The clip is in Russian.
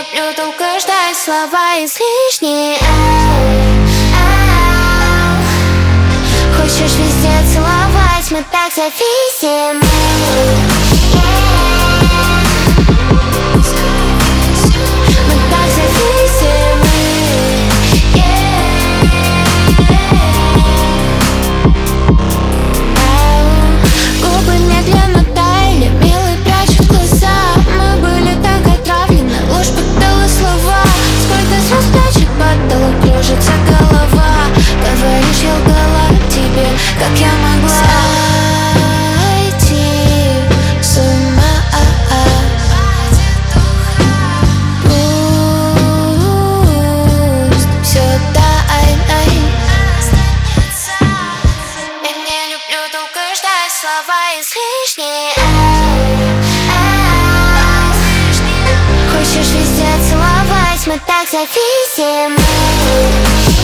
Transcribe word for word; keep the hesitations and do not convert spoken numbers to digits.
люблю долго ждать, слова излишние. Хочешь везде целовать, мы так зависимы. Мы так зависимы. Губы медленно таяли, милый прячут глаза. Мы были так отравлены, ложь поддала слова. Сколько звезд плачет поддала, кружится голова. Говоришь, я лгала тебе, как я могла сойти с ума. Пусть все тайной. Я не люблю долго ждать, слова излишние. Хочешь везде целовать, мы так зависимы.